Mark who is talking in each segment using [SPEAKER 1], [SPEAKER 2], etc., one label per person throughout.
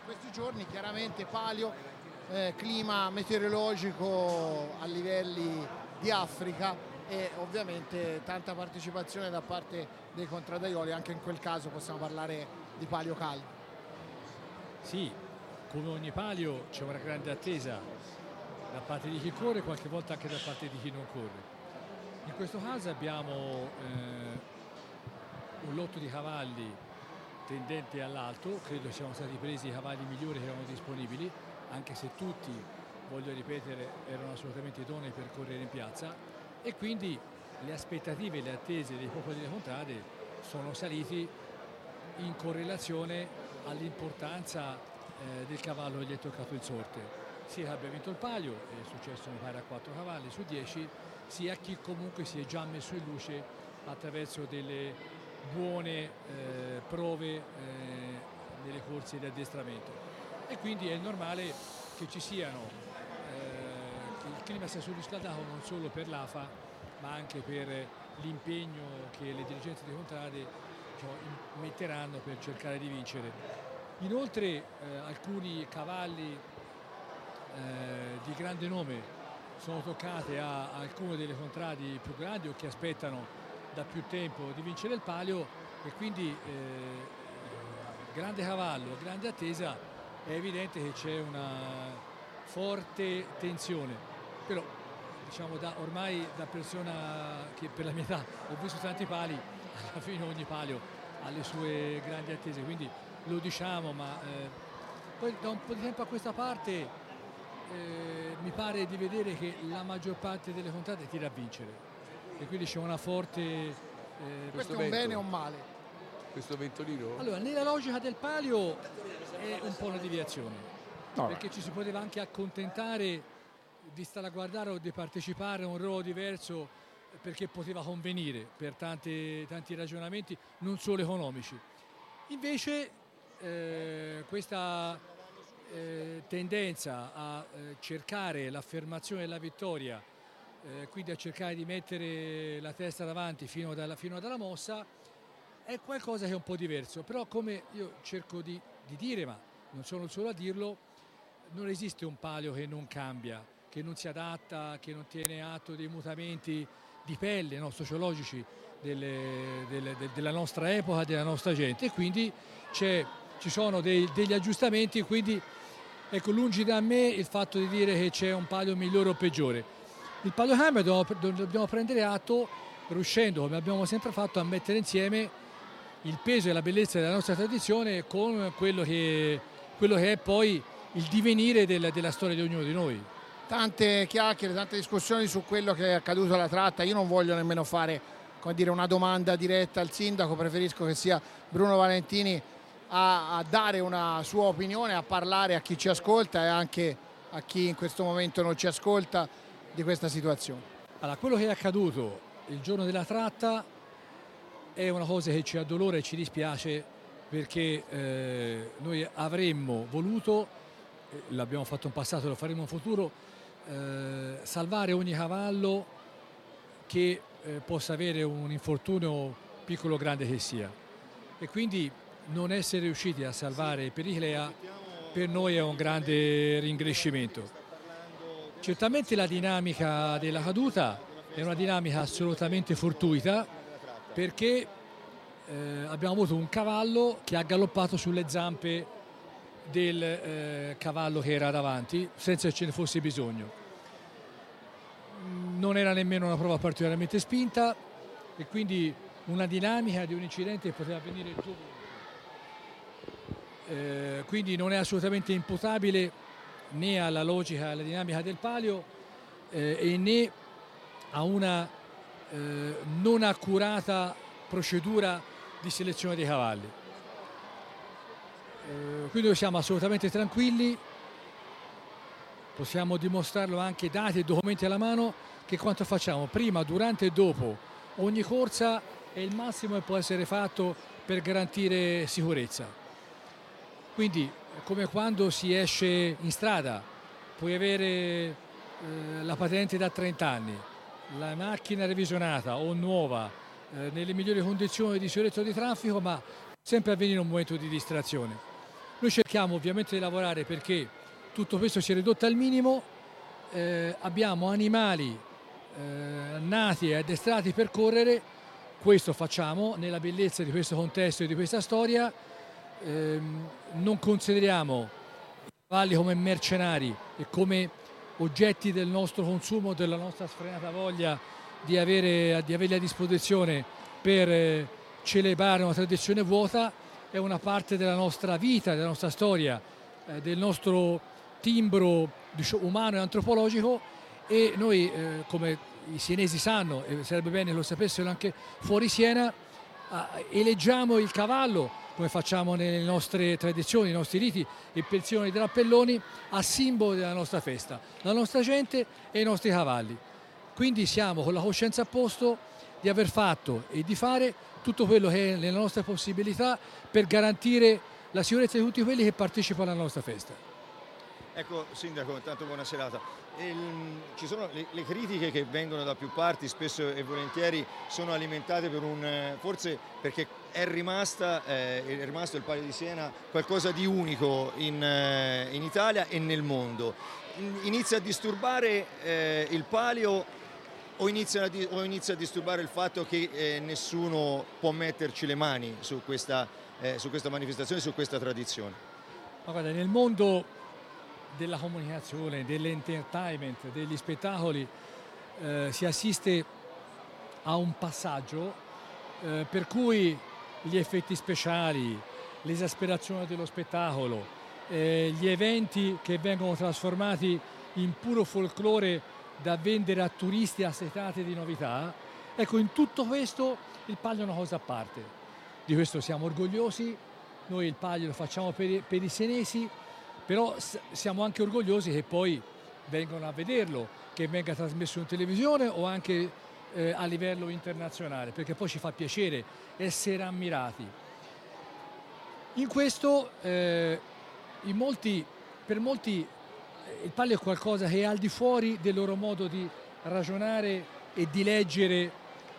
[SPEAKER 1] questi giorni chiaramente palio, clima meteorologico a livelli di Africa e ovviamente tanta partecipazione da parte dei contraddaioli, anche in quel caso possiamo parlare di palio caldo.
[SPEAKER 2] Sì, come ogni palio c'è una grande attesa da parte di chi corre, qualche volta anche da parte di chi non corre. In questo caso abbiamo un lotto di cavalli tendente all'alto, credo siano stati presi i cavalli migliori che erano disponibili, anche se tutti, voglio ripetere, erano assolutamente idonei per correre in piazza, e quindi le aspettative e le attese dei popoli delle contrade sono saliti in correlazione all'importanza del cavallo che gli è toccato in sorte, sia che abbia vinto il palio, è successo mi pare a 4 cavalli su 10, sia chi comunque si è già messo in luce attraverso delle buone prove nelle corse di addestramento, e quindi è normale che ci siano che il clima sia surriscaldato non solo per l'AFA ma anche per l'impegno che le dirigenze di contrade metteranno per cercare di vincere. Inoltre alcuni cavalli di grande nome sono toccati a alcune delle contrade più grandi o che aspettano da più tempo di vincere il palio, e quindi grande cavallo, grande attesa, è evidente che c'è una forte tensione, però diciamo ormai da persona che per la mia età ho visto tanti pali, alla fine ogni palio ha le sue grandi attese, quindi lo diciamo, ma poi da un po' di tempo a questa parte mi pare di vedere che la maggior parte delle contrade tira a vincere, e quindi c'è una forte
[SPEAKER 1] questo è un bene o un male?
[SPEAKER 3] Questo ventolino?
[SPEAKER 2] Allora, nella logica del palio è un po' una deviazione, perché ci si poteva anche accontentare di stare a guardare o di partecipare a un ruolo diverso, perché poteva convenire per tanti ragionamenti non solo economici. Invece questa tendenza a cercare l'affermazione della vittoria, quindi a cercare di mettere la testa davanti fino alla mossa, è qualcosa che è un po' diverso, però come io cerco di dire, ma non sono solo a dirlo, non esiste un palio che non cambia, che non si adatta, che non tiene atto dei mutamenti di pelle, no, sociologici della nostra epoca, della nostra gente, e quindi ci sono degli aggiustamenti, quindi ecco, lungi da me il fatto di dire che c'è un palio migliore o peggiore. Il palio cambia, dobbiamo prendere atto, riuscendo, come abbiamo sempre fatto, a mettere insieme il peso e la bellezza della nostra tradizione con quello che è poi il divenire della storia di ognuno di noi.
[SPEAKER 1] Tante chiacchiere, tante discussioni su quello che è accaduto alla tratta. Io non voglio nemmeno fare, come dire, una domanda diretta al sindaco, preferisco che sia Bruno Valentini a dare una sua opinione, a parlare a chi ci ascolta e anche a chi in questo momento non ci ascolta di questa situazione.
[SPEAKER 2] Allora, quello che è accaduto il giorno della tratta è una cosa che ci addolora e ci dispiace, perché noi avremmo voluto, l'abbiamo fatto in passato, lo faremo in futuro, salvare ogni cavallo che possa avere un infortunio piccolo o grande che sia, e quindi non essere riusciti a salvare Periclea per noi è un grande ringrescimento. Certamente la dinamica della caduta è una dinamica assolutamente fortuita, perché abbiamo avuto un cavallo che ha galoppato sulle zampe del cavallo che era davanti senza che ce ne fosse bisogno. Non era nemmeno una prova particolarmente spinta, e quindi una dinamica di un incidente che poteva avvenire dopo. Quindi non è assolutamente imputabile né alla logica e alla dinamica del palio e né a una non accurata procedura di selezione dei cavalli. Quindi noi siamo assolutamente tranquilli, possiamo dimostrarlo anche dati e documenti alla mano, che quanto facciamo prima, durante e dopo ogni corsa è il massimo che può essere fatto per garantire sicurezza. Quindi come quando si esce in strada, puoi avere la patente da 30 anni, la macchina revisionata o nuova, nelle migliori condizioni di sicurezza di traffico, ma sempre avvenire un momento di distrazione. Noi cerchiamo ovviamente di lavorare perché tutto questo sia ridotto al minimo, abbiamo animali nati e addestrati per correre, questo facciamo nella bellezza di questo contesto e di questa storia, non consideriamo i cavalli come mercenari e come oggetti del nostro consumo, della nostra sfrenata voglia di averli a disposizione per celebrare una tradizione vuota. È una parte della nostra vita, della nostra storia, del nostro timbro umano e antropologico, e noi, come i sienesi sanno, e sarebbe bene che lo sapessero anche fuori Siena, eleggiamo il cavallo, come facciamo nelle nostre tradizioni, nei nostri riti, il pensione dei drappelloni, a simbolo della nostra festa, la nostra gente e i nostri cavalli. Quindi siamo con la coscienza a posto di aver fatto e di fare tutto quello che è nelle nostre possibilità per garantire la sicurezza di tutti quelli che partecipano alla nostra festa.
[SPEAKER 4] Ecco, Sindaco, intanto buona serata. Ci sono le critiche che vengono da più parti, spesso e volentieri sono alimentate forse perché è rimasto il Palio di Siena qualcosa di unico in Italia e nel mondo. Inizia a disturbare il Palio o inizia a disturbare il fatto che nessuno può metterci le mani su questa manifestazione, su questa tradizione?
[SPEAKER 2] Ma guarda, nel mondo della comunicazione, dell'entertainment, degli spettacoli, si assiste a un passaggio per cui gli effetti speciali, l'esasperazione dello spettacolo, gli eventi che vengono trasformati in puro folklore da vendere a turisti assetati di novità, ecco, in tutto questo il Palio è una cosa a parte. Di questo siamo orgogliosi, noi il Palio lo facciamo per i senesi, però siamo anche orgogliosi che poi vengano a vederlo, che venga trasmesso in televisione o anche a livello internazionale, perché poi ci fa piacere essere ammirati. In questo, per molti il Palio è qualcosa che è al di fuori del loro modo di ragionare e di leggere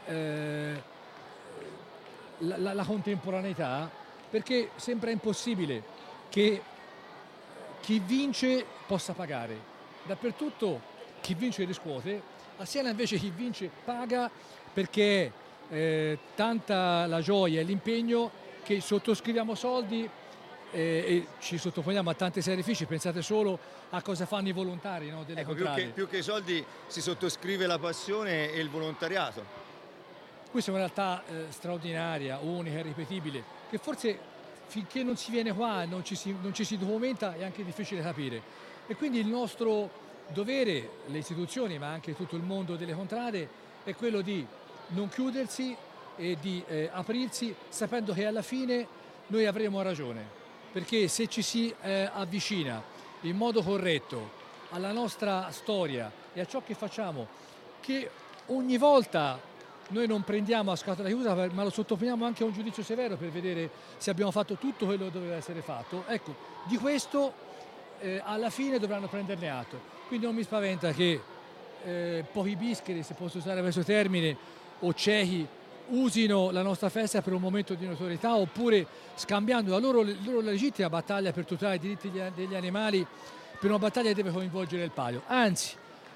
[SPEAKER 2] la contemporaneità, perché sembra impossibile che chi vince possa pagare. Dappertutto chi vince riscuote, a Siena invece chi vince paga, perché è tanta la gioia e l'impegno che sottoscriviamo soldi e ci sottoponiamo a tanti sacrifici. Pensate solo a cosa fanno i volontari, no, delle contrade.
[SPEAKER 4] Più che i soldi si sottoscrive la passione e il volontariato.
[SPEAKER 2] Questa è una realtà straordinaria, unica, irripetibile, che forse finché non si viene qua, non ci si documenta, è anche difficile capire. E quindi il nostro dovere, le istituzioni ma anche tutto il mondo delle contrade, è quello di non chiudersi e di aprirsi, sapendo che alla fine noi avremo ragione, perché se ci si avvicina in modo corretto alla nostra storia e a ciò che facciamo, che ogni volta noi non prendiamo a scatola chiusa, ma lo sottoponiamo anche a un giudizio severo per vedere se abbiamo fatto tutto quello che doveva essere fatto, ecco, di questo alla fine dovranno prenderne atto. Quindi non mi spaventa che pochi bischeri, se posso usare questo termine, o ciechi usino la nostra festa per un momento di notorietà, oppure scambiando la loro legittima battaglia per tutelare i diritti degli animali per una battaglia che deve coinvolgere il Palio. Anzi,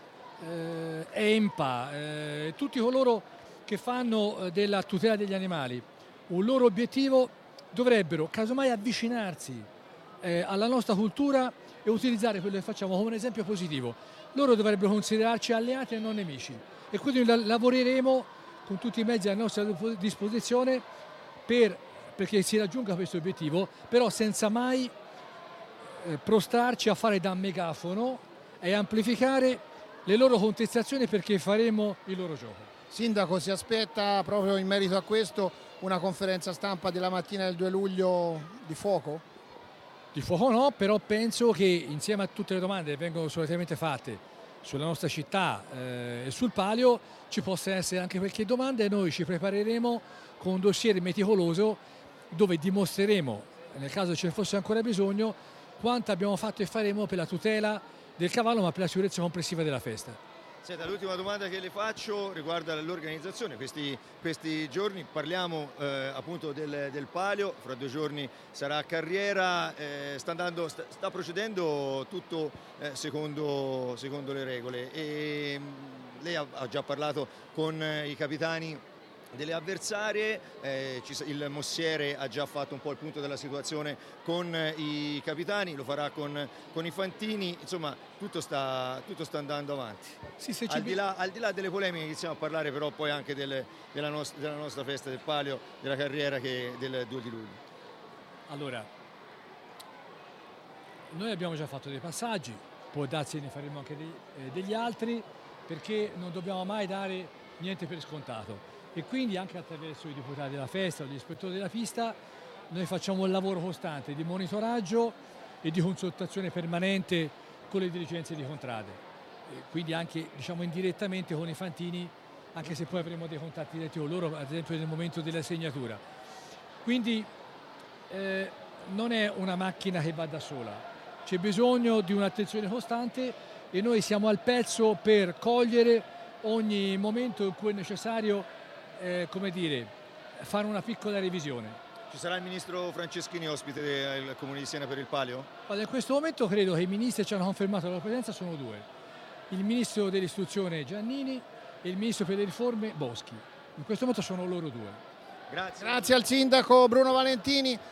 [SPEAKER 2] EMPA, tutti coloro che fanno della tutela degli animali un loro obiettivo dovrebbero casomai avvicinarsi alla nostra cultura e utilizzare quello che facciamo come un esempio positivo. Loro dovrebbero considerarci alleati e non nemici, e quindi lavoreremo con tutti i mezzi a nostra disposizione perché si raggiunga questo obiettivo, però senza mai prostrarci a fare da megafono e amplificare le loro contestazioni, perché faremo il loro gioco.
[SPEAKER 1] Sindaco, si aspetta proprio in merito a questo una conferenza stampa della mattina del 2 luglio di fuoco?
[SPEAKER 2] Di fuoco no, però penso che insieme a tutte le domande che vengono solitamente fatte sulla nostra città e sul Palio ci possa essere anche qualche domanda, e noi ci prepareremo con un dossier meticoloso dove dimostreremo, nel caso ce ne fosse ancora bisogno, quanto abbiamo fatto e faremo per la tutela del cavallo, ma per la sicurezza complessiva della festa.
[SPEAKER 4] Senta, l'ultima domanda che le faccio riguarda l'organizzazione. Questi giorni parliamo appunto del palio, fra 2 giorni sarà a Carriera, sta procedendo tutto secondo le regole, e lei ha già parlato con i capitani delle avversarie, il Mossiere ha già fatto un po' il punto della situazione con i capitani, lo farà con i Fantini, insomma tutto sta andando avanti.
[SPEAKER 2] Sì, se
[SPEAKER 4] Al di là delle polemiche iniziamo a parlare però poi anche della nostra festa del palio, della carriera del 2 di luglio.
[SPEAKER 2] Allora, noi abbiamo già fatto dei passaggi, può darsi che ne faremo anche degli altri, perché non dobbiamo mai dare niente per scontato. E quindi anche attraverso i deputati della festa o gli ispettori della pista noi facciamo un lavoro costante di monitoraggio e di consultazione permanente con le dirigenze di Contrade, e quindi anche diciamo indirettamente con i Fantini, anche se poi avremo dei contatti diretti con loro, ad esempio nel momento della segnatura. Quindi non è una macchina che va da sola, c'è bisogno di un'attenzione costante e noi siamo al pezzo per cogliere ogni momento in cui è necessario come dire, fare una piccola revisione.
[SPEAKER 4] Ci sarà il ministro Franceschini ospite del Comune di Siena per il palio?
[SPEAKER 2] Allora, in questo momento credo che i ministri ci hanno confermato la loro presenza, sono 2. Il ministro dell'istruzione Giannini e il ministro per le riforme Boschi. In questo momento sono loro 2.
[SPEAKER 4] Grazie.
[SPEAKER 1] Grazie al sindaco Bruno Valentini.